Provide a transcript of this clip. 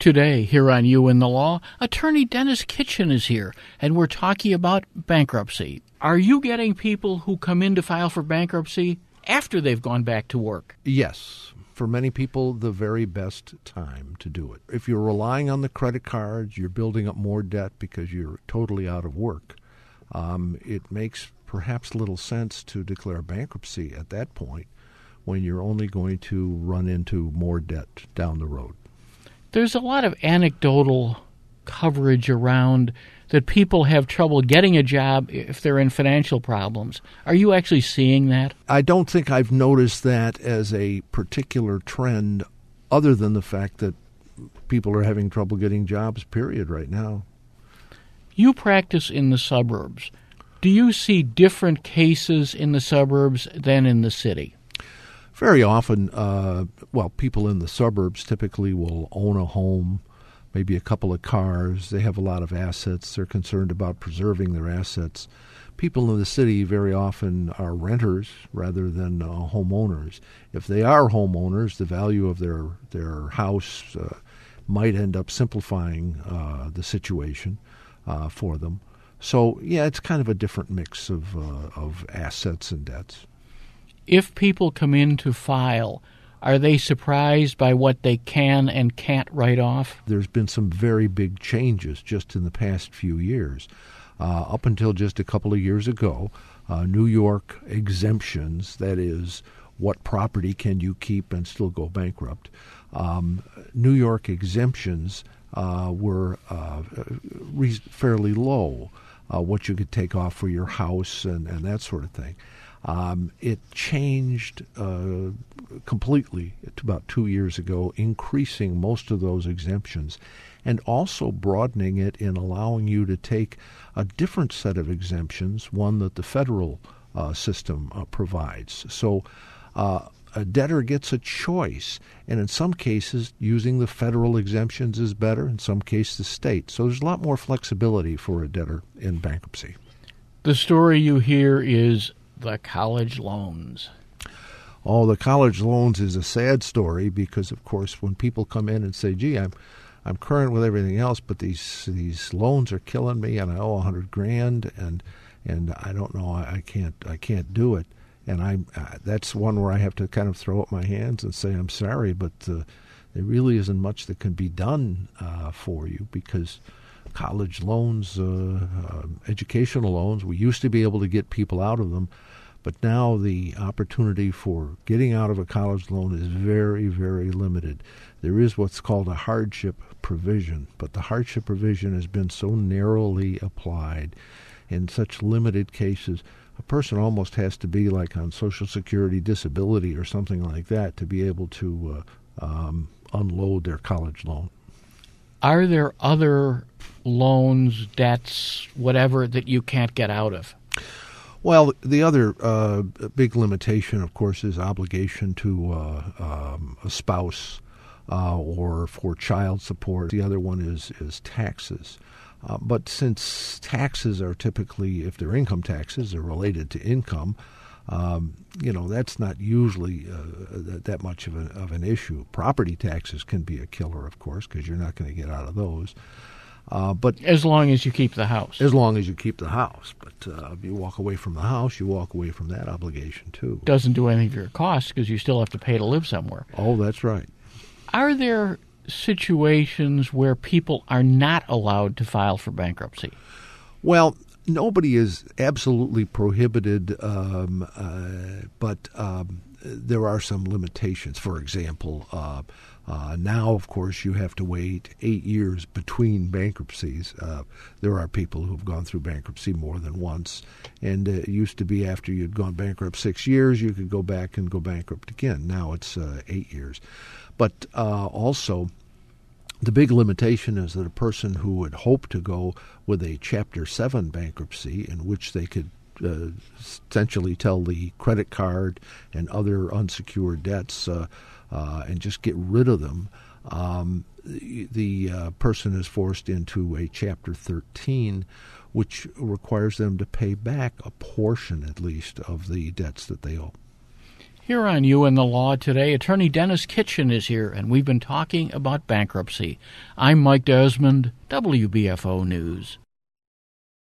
Today, here on You and the Law, attorney Dennis Kitchen is here, and we're talking about bankruptcy. Are you getting people who come in to file for bankruptcy after they've gone back to work? Yes. For many people, the very best time to do it. If you're relying on the credit cards, you're building up more debt because you're totally out of work, it makes perhaps little sense to declare bankruptcy at that point when you're only going to run into more debt down the road. There's a lot of anecdotal coverage around that people have trouble getting a job if they're in financial problems. Are you actually seeing that? I don't think I've noticed that as a particular trend other than the fact that people are having trouble getting jobs, period, right now. You practice in the suburbs. Do you see different cases in the suburbs than in the city? Very often, people in the suburbs typically will own a home, maybe a couple of cars. They have a lot of assets. They're concerned about preserving their assets. People in the city very often are renters rather than homeowners. If they are homeowners, the value of their house might end up simplifying the situation for them. So, yeah, it's kind of a different mix of assets and debts. If people come in to file, are they surprised by what they can and can't write off? There's been some very big changes just in the past few years. Up until just a couple of years ago, New York exemptions, that is, what property can you keep and still go bankrupt, New York exemptions were fairly low, what you could take off for your house and that sort of thing. It changed completely about 2 years ago, increasing most of those exemptions and also broadening it in allowing you to take a different set of exemptions, one that the federal system provides. So a debtor gets a choice, and in some cases, using the federal exemptions is better, in some cases, the state. So there's a lot more flexibility for a debtor in bankruptcy. The story you hear is the college loans. Oh, the college loans is a sad story because, of course, when people come in and say, gee, I'm current with everything else, but these loans are killing me and I owe $100,000 and I don't know, I can't do it. And that's one where I have to kind of throw up my hands and say, I'm sorry, but there really isn't much that can be done for you because college loans, educational loans, we used to be able to get people out of them, but now the opportunity for getting out of a college loan is very, very limited. There is what's called a hardship provision, but the hardship provision has been so narrowly applied in such limited cases. A person almost has to be like on Social Security disability or something like that to be able to unload their college loan. Are there other loans, debts, whatever, that you can't get out of? Well, the other big limitation, of course, is obligation to a spouse or for child support. The other one is taxes. But since taxes are typically, if they're income taxes, are related to income, that's not usually that much of an issue. Property taxes can be a killer, of course, because you're not going to get out of those. But as long as you keep the house. As long as you keep the house. But if you walk away from the house, you walk away from that obligation, too. Doesn't do anything for your costs because you still have to pay to live somewhere. Oh, that's right. Are there situations where people are not allowed to file for bankruptcy? Well, nobody is absolutely prohibited, but there are some limitations. For example, now, of course, you have to wait 8 years between bankruptcies. There are people who've gone through bankruptcy more than once, and it used to be after you'd gone bankrupt 6 years, you could go back and go bankrupt again. Now it's 8 years. But also, the big limitation is that a person who would hope to go with a Chapter 7 bankruptcy in which they could essentially tell the credit card and other unsecured debts and just get rid of them, the person is forced into a Chapter 13, which requires them to pay back a portion, at least, of the debts that they owe. Here on You and the Law today, Attorney Dennis Kitchen is here, and we've been talking about bankruptcy. I'm Mike Desmond, WBFO News.